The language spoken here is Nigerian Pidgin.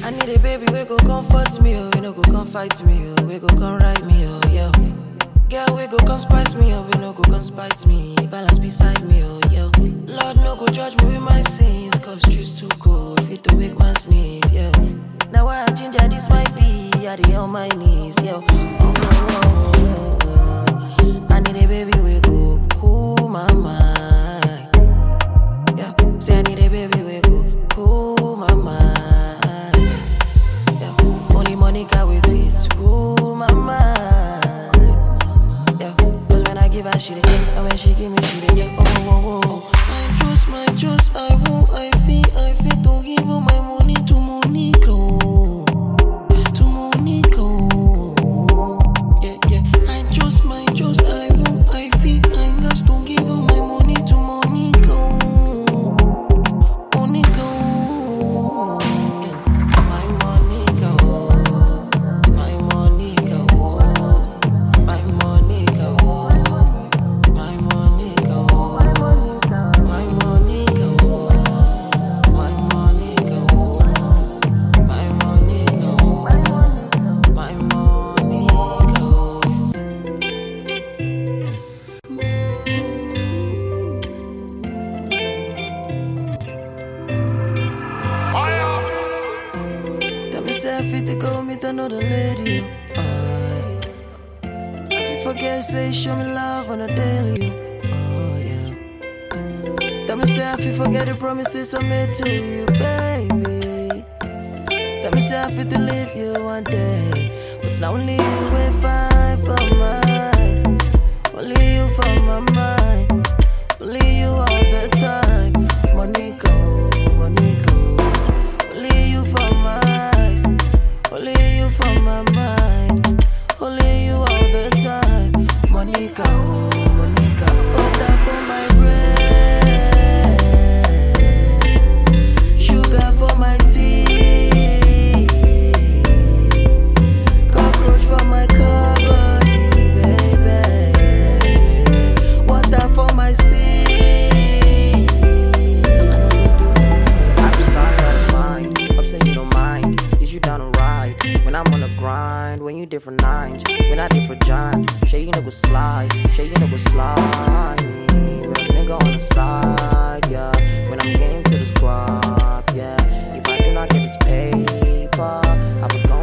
I need a baby we go comfort me, oh, we no go come fight me, oh, we go come ride me, oh, yeah. Girl, we go come spice me, oh, we no go come spite me, balance beside me, oh, yeah. Lord, no go judge me with my sins, cause truth's too cold, fit to make man sneeze, yeah. Now I ginger this might be, I dey on my knees, yeah. I need a baby we go cool my mind, yeah. Say I need a baby we go cool my mind, yeah. Only Monica we fit cool my mind, yeah. Cause when I give her she dey, and when she give me she dey, yeah. Oh. My trust, I won't, I feel to give all my money to Monica, oh. To Monica, oh. Yeah. I trust, I won't, I feel, I just don't give all my money to Monica, oh. Monica, oh. Yeah. My Monica, oh. My Monica, oh. My Monica, oh. My Monica, oh. My Monica, oh. My Monica, oh. My Monica, oh. My Monica, oh. Tell me say I fit to go meet another lady, oh. I fit forget, say show me love on a daily, oh yeah. Tell me say I fit forget the promises I made to you, baby. Tell me say I fit to leave you one day, but it's not only you will find for my eyes, only you for my mind, only you all the time. Monica, Monica, only you for my eyes, only you for my mind, only you all the time. Monica, Monica, butter for my bread, sugar for my tea, cockroach for my cupboard, baby, water for my sea. Upset you don't mind, is you down to ride? When I'm on the grind, when you different nines, when I different giant, shey you know go slide, shey you know go slide me, real nigga on the side, yeah. When I'm game to this guap, yeah. If I do not get this paper, I would go